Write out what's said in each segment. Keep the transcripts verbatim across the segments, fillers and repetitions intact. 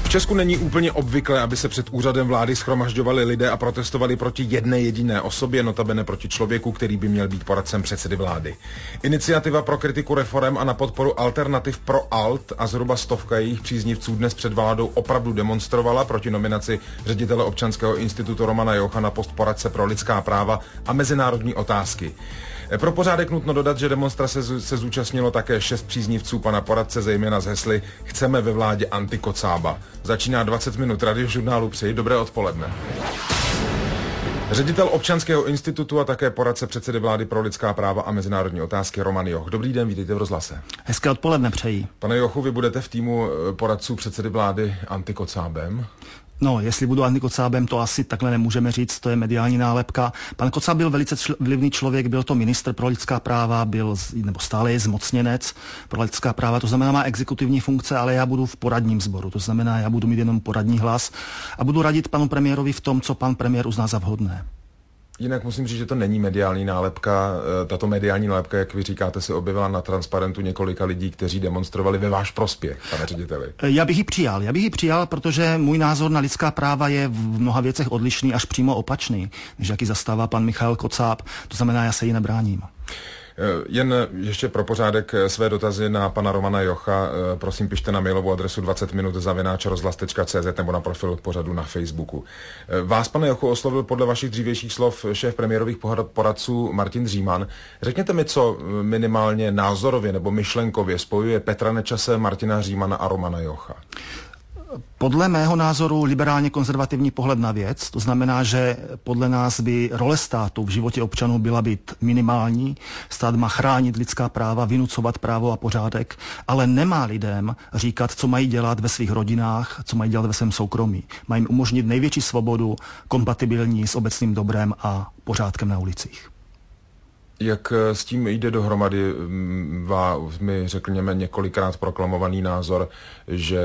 V Česku není úplně obvyklé, aby se před úřadem vlády shromažďovali lidé a protestovali proti jedné jediné osobě, notabene proti člověku, který by měl být poradcem předsedy vlády. Iniciativa pro kritiku reforem a na podporu alternativ pro Alt a zhruba stovka jejich příznivců dnes před vládou opravdu demonstrovala proti nominaci ředitele Občanského institutu Romana Jocha na post poradce pro lidská práva a mezinárodní otázky. Pro pořádek nutno dodat, že demonstrace se zúčastnilo také šest příznivců pana poradce, zejména z hesly Chceme ve vládě antikocába. Začíná dvacet minut radiožurnálu. Přeji dobré odpoledne. Ředitel Občanského institutu a také poradce předsedy vlády pro lidská práva a mezinárodní otázky Roman Joch. Dobrý den, vítejte v rozhlase. Hezké odpoledne přeji. Pane Jochu, vy budete v týmu poradců předsedy vlády antikocábem? No, jestli budu antikocábem, to asi takhle nemůžeme říct, to je mediální nálepka. Pan Kocáb byl velice čl- vlivný člověk, byl to ministr pro lidská práva, byl, nebo stále je zmocněnec pro lidská práva, to znamená má exekutivní funkce, ale já budu v poradním sboru, to znamená, já budu mít jenom poradní hlas a budu radit panu premiérovi v tom, co pan premiér uzná za vhodné. Jinak musím říct, že to není mediální nálepka. Tato mediální nálepka, jak vy říkáte, se objevila na transparentu několika lidí, kteří demonstrovali ve váš prospěch, pane řediteli. Já bych ji přijal. Já bych ji přijal, protože můj názor na lidská práva je v mnoha věcech odlišný, až přímo opačný, než jaký zastává pan Michal Kocáb. To znamená, já se ji nebráním. Jen ještě pro pořádek své dotazy na pana Romana Jocha, prosím pište na mailovou adresu dvacet minut zavináč rozhlas tečka cé zet nebo na profil pořadu na Facebooku. Vás, pane Jochu, oslovil podle vašich dřívějších slov šéf premiérových poradců Martin Říman. Řekněte mi, co minimálně názorově nebo myšlenkově spojuje Petra Nečase, Martina Římana a Romana Jocha. Podle mého názoru liberálně konzervativní pohled na věc, to znamená, že podle nás by role státu v životě občanů byla být minimální. Stát má chránit lidská práva, vynucovat právo a pořádek, ale nemá lidem říkat, co mají dělat ve svých rodinách, co mají dělat ve svém soukromí. Mají jim umožnit největší svobodu, kompatibilní s obecným dobrem a pořádkem na ulicích. Jak s tím jde dohromady mi, řekněme, několikrát proklamovaný názor, že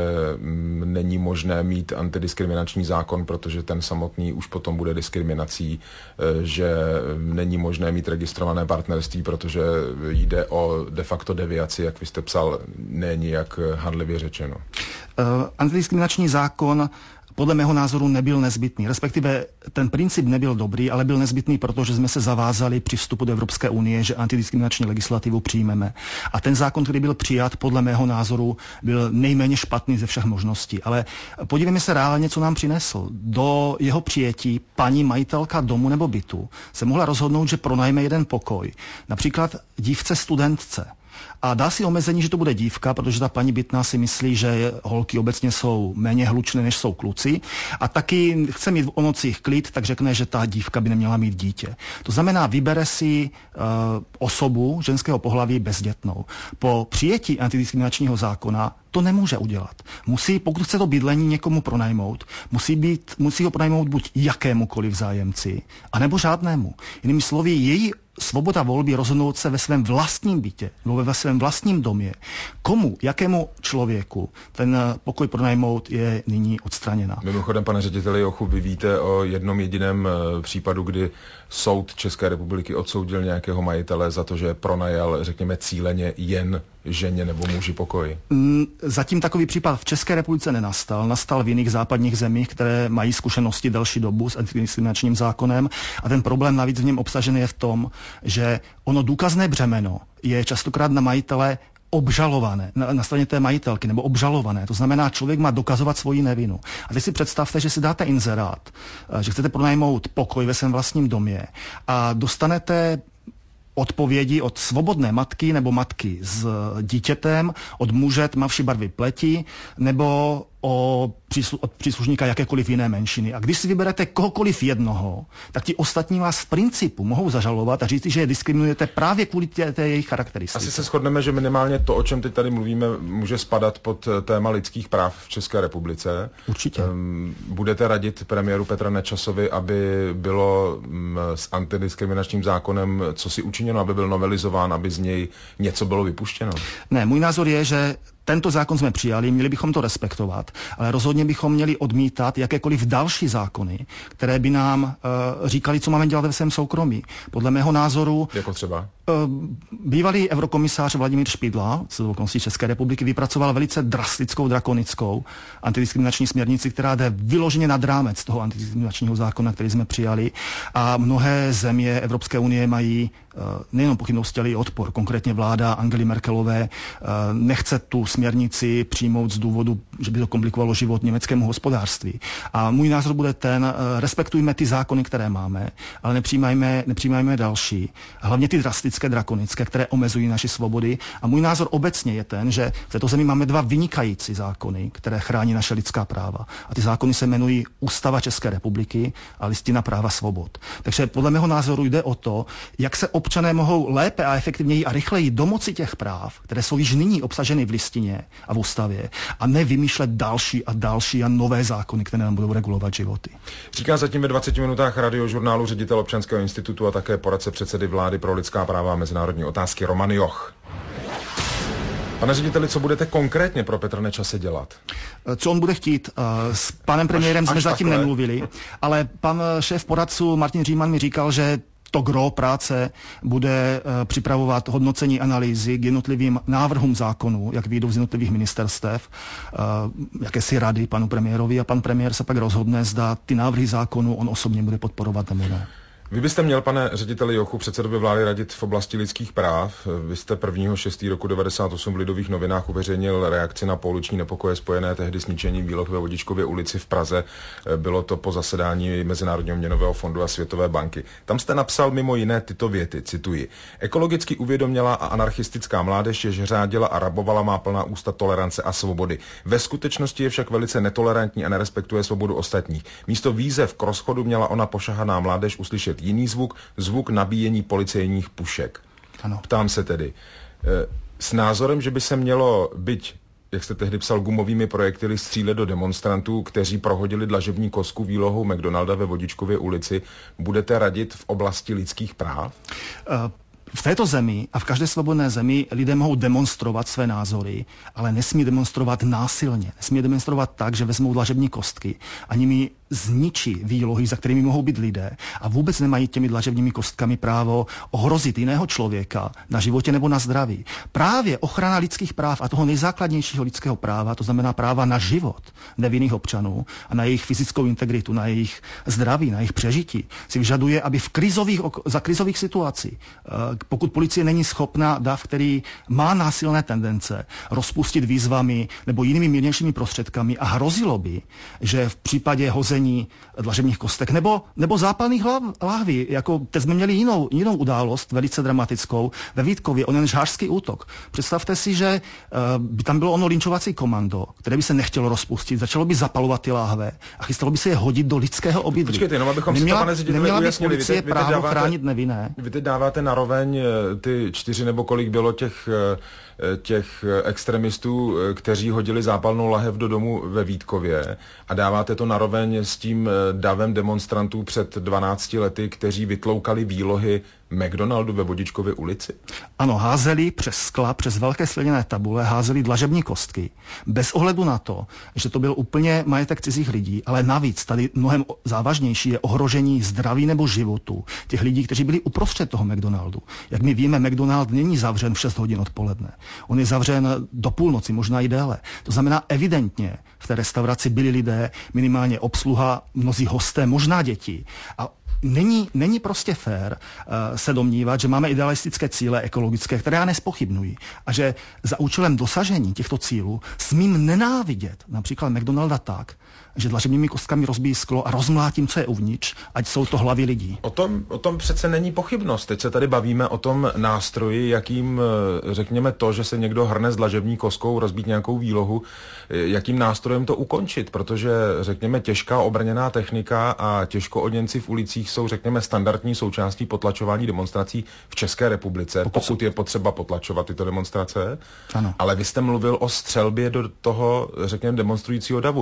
není možné mít antidiskriminační zákon, protože ten samotný už potom bude diskriminací, že není možné mít registrované partnerství, protože jde o de facto deviaci, jak vy jste psal, není jak handlivě řečeno. Uh, antidiskriminační zákon podle mého názoru nebyl nezbytný. Respektive ten princip nebyl dobrý, ale byl nezbytný, protože jsme se zavázali při vstupu do Evropské unie, že antidiskriminační legislativu přijmeme. A ten zákon, který byl přijat, podle mého názoru byl nejméně špatný ze všech možností. Ale podívejme se reálně, co nám přinesl. Do jeho přijetí paní majitelka domu nebo bytu se mohla rozhodnout, že pronajme jeden pokoj. Například dívce studentce. A dá si omezení, že to bude dívka, protože ta paní bytná si myslí, že holky obecně jsou méně hlučné, než jsou kluci. A taky chce mít o nocích klid, tak řekne, že ta dívka by neměla mít dítě. To znamená, vybere si uh, osobu ženského pohlaví bezdětnou. Po přijetí antidiskriminačního zákona to nemůže udělat. Musí, pokud chce to bydlení někomu pronajmout, musí, být, musí ho pronajmout buď jakémukoliv zájemci, anebo žádnému. Jinými slovy, její svoboda volby rozhodnout se ve svém vlastním bytě, nebo ve svém vlastním domě, komu, jakému člověku ten pokoj pronajmout, je nyní odstraněna. Mimochodem, pane řediteli Jochu, vy víte o jednom jediném případu, kdy soud České republiky odsoudil nějakého majitele za to, že pronajal, řekněme, cíleně jen ženě nebo muži pokoj? Zatím takový případ v České republice nenastal. Nastal v jiných západních zemích, které mají zkušenosti delší dobu s antidiskriminačním zákonem. A ten problém navíc v něm obsažený je v tom, že ono důkazné břemeno je častokrát na majitele obžalované, na, na straně té majitelky, nebo obžalované. To znamená, člověk má dokazovat svoji nevinu. A teď si představte, že si dáte inzerát, že chcete pronajmout pokoj ve svém vlastním domě a dostanete odpovědi od svobodné matky nebo matky s dítětem, od muže tmavší barvy pleti, nebo o příslu, od příslušníka jakékoliv jiné menšiny. A když si vyberete kohokoliv jednoho, tak ti ostatní vás v principu mohou zažalovat a říct, že je diskriminujete právě kvůli té, té jejich charakteristice. Asi se shodneme, že minimálně to, o čem teď tady mluvíme, může spadat pod téma lidských práv v České republice. Určitě. Um, budete radit premiéru Petra Nečasovi, aby bylo um, s antidiskriminačním zákonem co si učiněno, aby byl novelizován, aby z něj něco bylo vypuštěno? Ne, můj názor je, že tento zákon jsme přijali, měli bychom to respektovat, ale rozhodně bychom měli odmítat jakékoliv další zákony, které by nám uh, říkali, co máme dělat ve svém soukromí. Podle mého názoru... Jako třeba? Uh, bývalý eurokomisář Vladimír Špidla z okolností České republiky vypracoval velice drastickou, drakonickou antidiskriminační směrnici, která jde vyloženě nad rámec toho antidiskriminačního zákona, který jsme přijali. A mnohé země Evropské unie mají uh, nejenom pochybnosti, ale i odpor. Konkrétně vláda Angely Merkelové uh, nechce tu směrnici přijmout z důvodu, že by to komplikovalo život německému hospodářství. A můj názor bude ten, respektujme ty zákony, které máme, ale nepřijímajme, nepřijímajme další. Hlavně ty drastické, drakonické, které omezují naši svobody. A můj názor obecně je ten, že v této zemi máme dva vynikající zákony, které chrání naše lidská práva. A ty zákony se jmenují Ústava České republiky a Listina práva svobod. Takže podle mého názoru jde o to, jak se občané mohou lépe a efektivněji a rychleji domoci těch práv, které jsou již nyní obsaženy v listině a v ústavě, a ne vymýšlet další a další a nové zákony, které nám budou regulovat životy. Říká zatím ve dvaceti minutách Radiožurnálu ředitel Občanského institutu a také poradce předsedy vlády pro lidská práva a mezinárodní otázky Roman Joch. Pane řediteli, co budete konkrétně pro Petra Nečase dělat? Co on bude chtít? S panem premiérem až, jsme až zatím takhle nemluvili, ale pan šéf poradců Martin Říman mi říkal, že to gro práce bude uh, připravovat hodnocení analýzy k jednotlivým návrhům zákonů, jak vyjdou z jednotlivých ministerstev, uh, jakési rady panu premiérovi, a pan premiér se pak rozhodne, zda ty návrhy zákonů on osobně bude podporovat nebo ne. Vy byste měl, pane řediteli Jochu, předsedovi vlády radit v oblasti lidských práv. Vy jste prvního šestého roku devadesát osm v Lidových novinách uveřejnil reakci na pouliční nepokoje spojené tehdy s ničením výloh ve Vodičkově ulici v Praze. Bylo to po zasedání Mezinárodního měnového fondu a Světové banky. Tam jste napsal mimo jiné tyto věty, cituji. Ekologicky uvědomělá a anarchistická mládež, jež řádila a rabovala, má plná ústa tolerance a svobody. Ve skutečnosti je však velice netolerantní a nerespektuje svobodu ostatních. Místo výzev k rozchodu měla ona pošahaná mládež uslyšet jiný zvuk, zvuk nabíjení policejních pušek. Ano. Ptám se tedy, s názorem, že by se mělo, byť, jak jste tehdy psal, gumovými projektily střílet do demonstrantů, kteří prohodili dlažební kostku výlohou McDonalda ve Vodičkově ulici, budete radit v oblasti lidských práv? Uh... V této zemi a v každé svobodné zemi lidé mohou demonstrovat své názory, ale nesmí demonstrovat násilně. Nesmí demonstrovat tak, že vezmou dlažební kostky a nimi zničí výlohy, za kterými mohou být lidé, a vůbec nemají těmi dlažebními kostkami právo ohrozit jiného člověka na životě nebo na zdraví. Právě ochrana lidských práv a toho nejzákladnějšího lidského práva, to znamená práva na život nevinných občanů a na jejich fyzickou integritu, na jejich zdraví, na jejich přežití, si vyžaduje, aby v krizových, za krizových situací, pokud policie není schopna dav, který má násilné tendence, rozpustit výzvami nebo jinými mírnějšími prostředkami, a hrozilo by, že v případě hození dlažebních kostek nebo, nebo zápalných láhví, jako teď jsme měli jinou, jinou událost, velice dramatickou, ve Vítkově, onen žhářský útok. Představte si, že uh, by tam bylo ono linčovací komando, které by se nechtělo rozpustit, začalo by zapalovat ty láhve a chystalo by se je hodit do lidského obydlí. Počkejte, no, abychom neměla, si to, pane řediteli, ujasnili. Policie vy te, vy právo dáváte, chránit nevinné. Vy teď dáváte naroveň ty čtyři nebo kolik bylo těch těch extremistů, kteří hodili zápalnou lahev do domu ve Vítkově, a dáváte to naroveň s tím davem demonstrantů před dvanácti lety, kteří vytloukali výlohy McDonaldu ve Vodičkově ulici? Ano, házeli přes skla, přes velké skleněné tabule, házeli dlažební kostky. Bez ohledu na to, že to byl úplně majetek cizích lidí, ale navíc tady mnohem závažnější je ohrožení zdraví nebo životu těch lidí, kteří byli uprostřed toho McDonaldu. Jak my víme, McDonald není zavřen v šest hodin odpoledne. On je zavřen do půlnoci, možná i déle. To znamená, evidentně v té restauraci byli lidé, minimálně obsluha, mnozí hosté, možná děti. A Není, není prostě fér uh, se domnívat, že máme idealistické cíle ekologické, které já nespochybnuji, a že za účelem dosažení těchto cílů smím nenávidět například McDonalda tak, že dlažebními kostkami rozbíjí sklo a rozmlátím, co je uvnitř, ať jsou to hlavy lidí. O tom, o tom přece není pochybnost. Teď se tady bavíme o tom nástroji, jakým, řekněme, to, že se někdo hrne s dlažební kostkou, rozbít nějakou výlohu, jakým nástrojem to ukončit, protože, řekněme, těžká obrněná technika a těžkooděnci v ulicích jsou, řekněme, standardní součástí potlačování demonstrací v České republice, pokud, pokud je potřeba potlačovat tyto demonstrace. Ano. Ale vy jste mluvil o střelbě do toho, řekněme, demonstrujícího davu.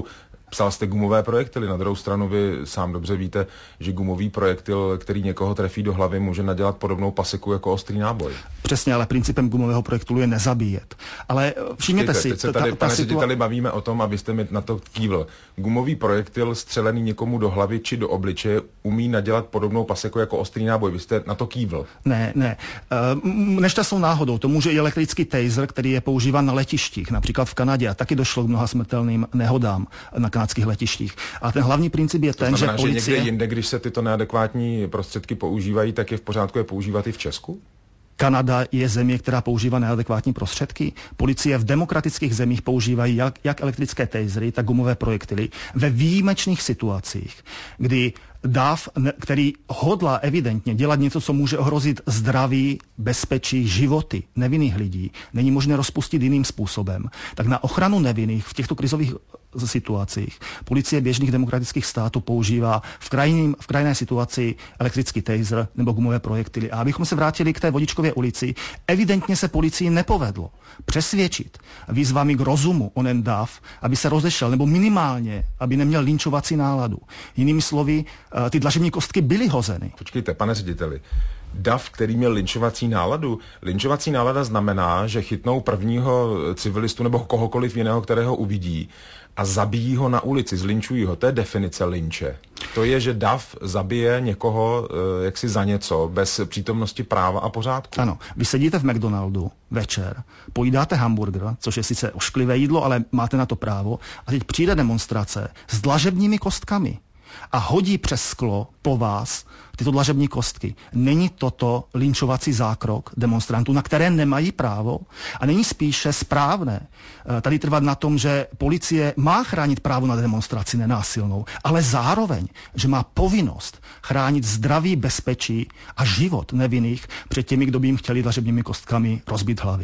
Psal jste gumové projektily, na druhou stranu vy sám dobře víte, že gumový projektil, který někoho trefí do hlavy, může nadělat podobnou paseku jako ostrý náboj. Přesně, ale principem gumového projektilu je nezabíjet. Ale všimněte si, teď se tady, ta, ta pane řediteli, bavíme o tom, abyste mi na to kývl. Gumový projektil střelený někomu do hlavy či do obličeje umí nadělat podobnou paseku jako ostrý náboj. Vy jste na to kývl. Ne, ne. Nešťastnou náhodou to může i elektrický taser, který je používán na letištích, například v Kanadě, a taky došlo k mnoha smrtelným nehodám na kanadských letištích. A ten hlavní princip je to ten, znamená, že policie... že někde jinde, když se tyto neadekvátní prostředky používají, tak je v pořádku je používat i v Česku? Kanada je země, která používá neadekvátní prostředky. Policie v demokratických zemích používají jak, jak elektrické tasery, tak gumové projektily ve výjimečných situacích, kdy dáv, který hodlá evidentně dělat něco, co může ohrozit zdraví, bezpečí, životy nevinných lidí, není možné rozpustit jiným způsobem. Tak na ochranu nevinných v těchto krizových situacích policie běžných demokratických států používá v, krajním, v krajné situaci elektrický taser nebo gumové projektily. A abychom se vrátili k té Vodičkově ulici, evidentně se policii nepovedlo přesvědčit výzvami k rozumu onen dáv, aby se rozešel, nebo minimálně, aby neměl linčovací náladu. Jinými slovy, ty dlažební kostky byly hozeny. Počkejte, pane řediteli, dav, který měl linčovací náladu. Linčovací nálada znamená, že chytnou prvního civilistu nebo kohokoliv jiného, kterého uvidí, a zabijí ho na ulici, zlinčují ho. To je definice linče. To je, že dav zabije někoho e, jaksi za něco, bez přítomnosti práva a pořádku. Ano, vy sedíte v McDonaldu večer, pojídáte hamburger, což je sice ošklivé jídlo, ale máte na to právo, a teď přijde demonstrace s dlažebními kostkami a hodí přes sklo po vás tyto dlažební kostky. Není toto linčovací zákrok demonstrantů, na které nemají právo, a není spíše správné tady trvat na tom, že policie má chránit právo na demonstraci nenásilnou, ale zároveň, že má povinnost chránit zdraví, bezpečí a život nevinných před těmi, kdo by jim chtěli dlažebními kostkami rozbít hlavy.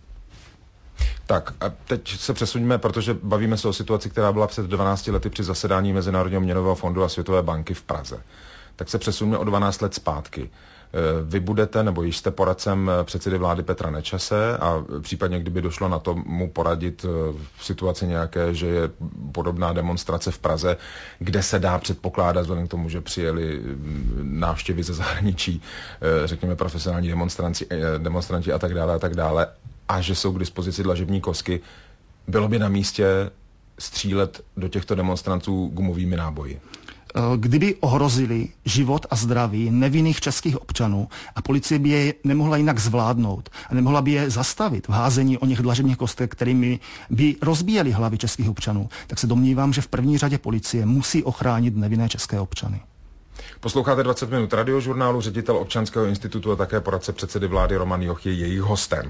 Tak a teď se přesuňme, protože bavíme se o situaci, která byla před dvanácti lety při zasedání Mezinárodního měnového fondu a Světové banky v Praze. Tak se přesuňme o dvanáct let zpátky. Vy budete, nebo již jste poradcem předsedy vlády Petra Nečase a případně, kdyby došlo na to mu poradit v situaci nějaké, že je podobná demonstrace v Praze, kde se dá předpokládat, vzhledem k tomu, že přijeli návštěvy ze zahraničí, řekněme profesionální demonstranti, demonstranti a tak dále a tak dále, a že jsou k dispozici dlažební kostky, bylo by na místě střílet do těchto demonstrantů gumovými náboji? Kdyby ohrozili život a zdraví nevinných českých občanů a policie by je nemohla jinak zvládnout a nemohla by je zastavit v házení o něch dlažebních kostek, kterými by rozbíjeli hlavy českých občanů, tak se domnívám, že v první řadě policie musí ochránit nevinné české občany. Posloucháte dvacet minut radiožurnálu, ředitel Občanského institutu a také poradce předsedy vlády Roman Joch je jejich hostem.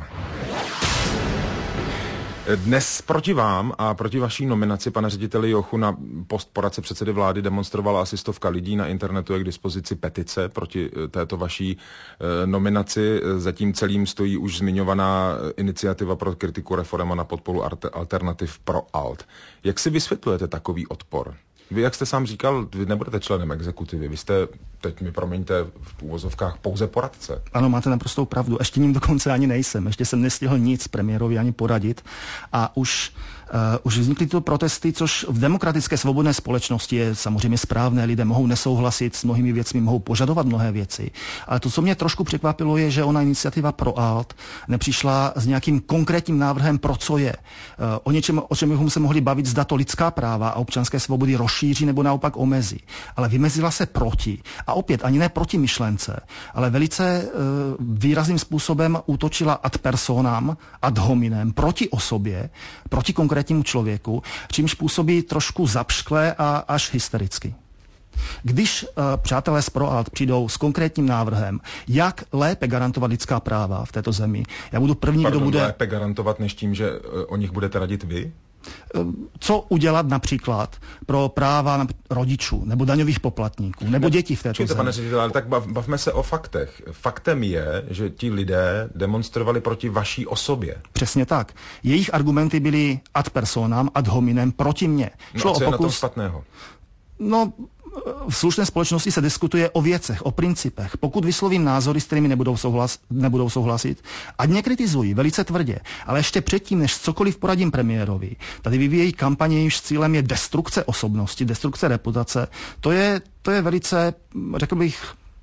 Dnes proti vám a proti vaší nominaci, pane řediteli Jochu, na post poradce předsedy vlády demonstrovala asi stovka lidí. Na internetu je k dispozici petice proti této vaší e, nominaci. Zatím celým stojí už zmiňovaná iniciativa pro kritiku reform a na podporu alternativ pro alt. Jak si vysvětlujete takový odpor? Vy, jak jste sám říkal, vy nebudete členem exekutivy, vy jste, teď mi promiňte, v úvozovkách pouze poradce. Ano, máte naprostou pravdu. Ještě ním dokonce ani nejsem. Ještě jsem nestihl nic premiérovi ani poradit. A už, uh, už vznikly tyto protesty, což v demokratické svobodné společnosti je samozřejmě správné. Lidé mohou nesouhlasit s mnohými věcmi, mohou požadovat mnohé věci. Ale to, co mě trošku překvapilo, je, že ona iniciativa pro alt nepřišla s nějakým konkrétním návrhem, pro co je. Uh, o něčem, o čem bychom se mohli bavit, zda to lidská práva a občanské svobody rozšíří nebo naopak omezí. Ale vymezila se proti. A opět ani ne proti myšlence, ale velice uh, výrazným způsobem útočila ad personam, ad hominem, proti osobě, proti konkrétnímu člověku, čímž působí trošku zapšklé a až hystericky. Když uh, přátelé z ProAlt přijdou s konkrétním návrhem, jak lépe garantovat lidská práva v této zemi, já budu první, Pardon, kdo bude... lépe garantovat, než tím, že uh, o nich budete radit vy? Co udělat například pro práva rodičů, nebo daňových poplatníků, nebo dětí v této Čujte, zemi. pane ředitel, ale tak bav, bavme se o faktech. Faktem je, že ti lidé demonstrovali proti vaší osobě. Přesně tak. Jejich argumenty byly ad personam, ad hominem, proti mně. No Šlo a co o je na tom pokus... špatného? No, v slušné společnosti se diskutuje o věcech, o principech. Pokud vyslovím názory, s kterými nebudou, souhlas, nebudou souhlasit, ať mě kritizují velice tvrdě, ale ještě předtím, než cokoliv poradím premiérovi, tady vyvíjejí kampaně, jejíž cílem je destrukce osobnosti, destrukce reputace. To je, to je velice, řekl bych,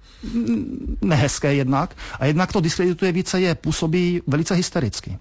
nehezké jednak a jednak to diskredituje více, je působí velice hystericky.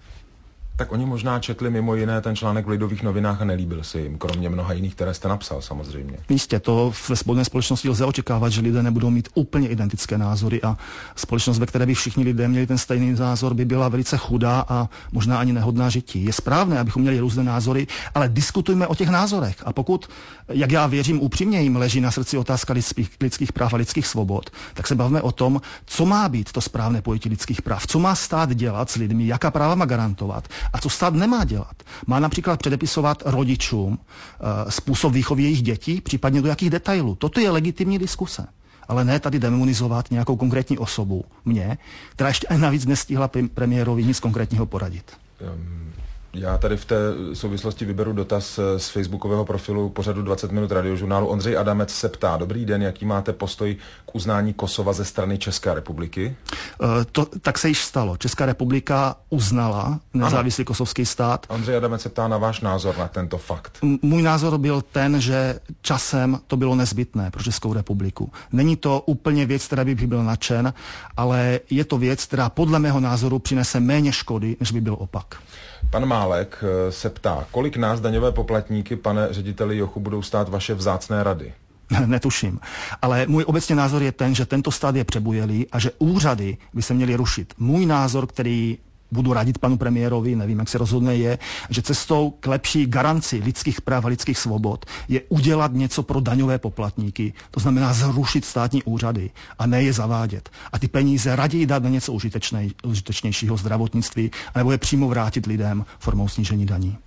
Tak oni možná četli mimo jiné ten článek v Lidových novinách a nelíbil se jim, kromě mnoha jiných, které jste napsal samozřejmě. Jistě, to ve svobodné společnosti lze očekávat, že lidé nebudou mít úplně identické názory a společnost, ve které by všichni lidé měli ten stejný názor, by byla velice chudá a možná ani nehodná žití. Je správné, abychom měli různé názory, ale diskutujme o těch názorech. A pokud, jak já věřím, upřímně jim leží na srdci otázka lidských, lidských práv a lidských svobod, tak se bavíme o tom, co má být to správné pojetí lidských práv, co má stát dělat s lidmi, jaká práva má garantovat. A co stát nemá dělat? Má například předepisovat rodičům uh, způsob výchovy jejich dětí, případně do jakých detailů. Toto je legitimní diskuse. Ale ne tady demonizovat nějakou konkrétní osobu, mě, která ještě navíc nestihla premiérovi nic konkrétního poradit. Um. Já tady v té souvislosti vyberu dotaz z facebookového profilu pořadu dvacet minut radiožurnálu. Ondřej Adamec se ptá: dobrý den, jaký máte postoj k uznání Kosova ze strany České republiky? Uh, to, tak se již stalo. Česká republika uznala nezávislý kosovský stát. Ondřej Adamec se ptá na váš názor na tento fakt. M- můj názor byl ten, že časem to bylo nezbytné pro Českou republiku. Není to úplně věc, která by byl nadšen, ale je to věc, která podle mého názoru přinese méně škody, než by byl opak. Pan Málek se ptá, kolik nás daňové poplatníky, pane řediteli Jochu, budou stát vaše vzácné rady? Netuším. Ale můj obecně názor je ten, že tento stát je přebujelý a že úřady by se měly rušit. Můj názor, který budu radit panu premiérovi, nevím, jak se rozhodne, je, že cestou k lepší garanci lidských práv a lidských svobod je udělat něco pro daňové poplatníky. To znamená zrušit státní úřady a ne je zavádět. A ty peníze raději dát na něco užitečnej, užitečnějšího zdravotnictví, anebo je přímo vrátit lidem formou snížení daní.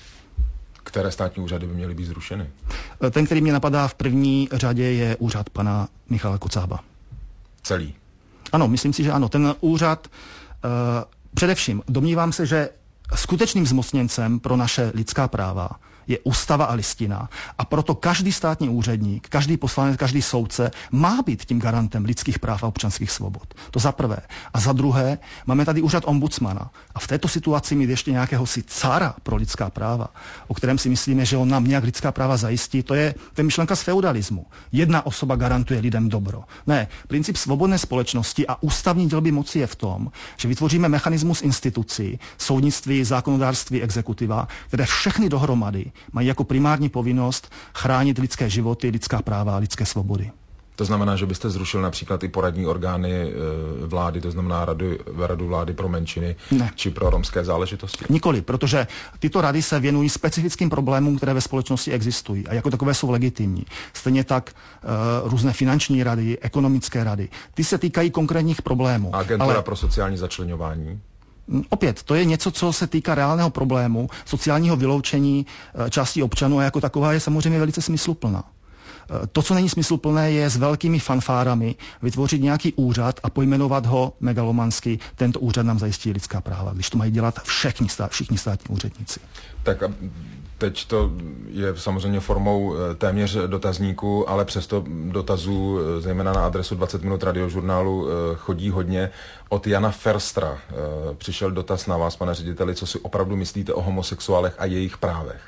Které státní úřady by měly být zrušeny? Ten, který mě napadá v první řadě, je úřad pana Michala Kocába. Celý? Ano, myslím si, že ano. Ten úřad... Uh, Především domnívám se, že skutečným zmocněncem pro naše lidská práva je ústava a listina a proto každý státní úředník, každý poslanec, každý soudce má být tím garantem lidských práv a občanských svobod. To za prvé. A za druhé, máme tady úřad ombudsmana a v této situaci mít ještě nějakého si cara pro lidská práva, o kterém si myslíme, že on nám nějak lidská práva zajistí, to je, to je myšlenka z feudalismu. Jedna osoba garantuje lidem dobro. Ne, princip svobodné společnosti a ústavní dělby moci je v tom, že vytvoříme mechanismus institucí, soudnictví, zákonodárství, exekutiva, které všechny dohromady mají jako primární povinnost chránit lidské životy, lidská práva a lidské svobody. To znamená, že byste zrušil například i poradní orgány e, vlády, to znamená radu, radu vlády pro menšiny ne. či pro romské záležitosti? Nikoli, protože tyto rady se věnují specifickým problémům, které ve společnosti existují a jako takové jsou legitimní. Stejně tak e, různé finanční rady, ekonomické rady. Ty se týkají konkrétních problémů. A agentura ale... pro sociální začleňování? Opět, to je něco, co se týká reálného problému, sociálního vyloučení části občanů a jako taková je samozřejmě velice smysluplná. To, co není smysluplné, je s velkými fanfárami vytvořit nějaký úřad a pojmenovat ho megalomansky. Tento úřad nám zajistí lidská práva, když to mají dělat všichni, stát, všichni státní úředníci. Tak a teď to je samozřejmě formou téměř dotazníku, ale přesto dotazů, zejména na adresu dvacet minut radiožurnálu, chodí hodně. Od Jana Ferstra přišel dotaz na vás, pane řediteli, co si opravdu myslíte o homosexuálech a jejich právech?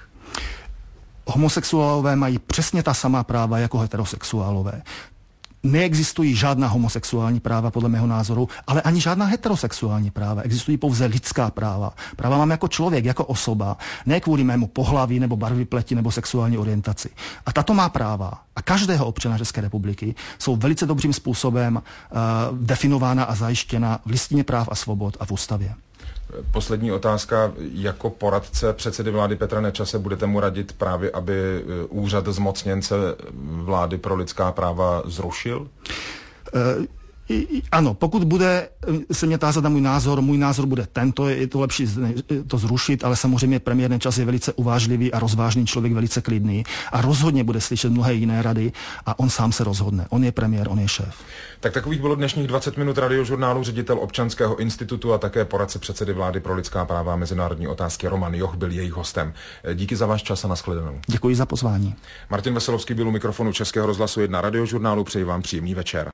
Homosexuálové mají přesně ta samá práva jako heterosexuálové. Neexistují žádná homosexuální práva, podle mého názoru, ale ani žádná heterosexuální práva. Existují pouze lidská práva. Práva mám jako člověk, jako osoba, ne kvůli mému pohlaví nebo barvy pleti nebo sexuální orientaci. A tato má práva a každého občana České republiky jsou velice dobrým způsobem uh, definována a zajištěna v listině práv a svobod a v ústavě. Poslední otázka. Jako poradce předsedy vlády Petra Nečase budete mu radit právě, aby úřad zmocněnce vlády pro lidská práva zrušil? Ano, pokud bude se mě tázat na můj názor, můj názor bude tento, je to lepší to zrušit, ale samozřejmě premiér Nečas je velice uvážlivý a rozvážný člověk, velice klidný a rozhodně bude slyšet mnohé jiné rady a on sám se rozhodne. On je premiér, on je šéf. Tak takových bylo dnešních dvacet minut Radiožurnálu, ředitel Občanského institutu a také poradce předsedy vlády pro lidská práva a mezinárodní otázky Roman Joch byl jejich hostem. Díky za váš čas a nashledanou. Děkuji za pozvání. Martin Veselovský byl u mikrofonu Českého rozhlasu jedna Radiožurnálu, přeji vám příjemný večer.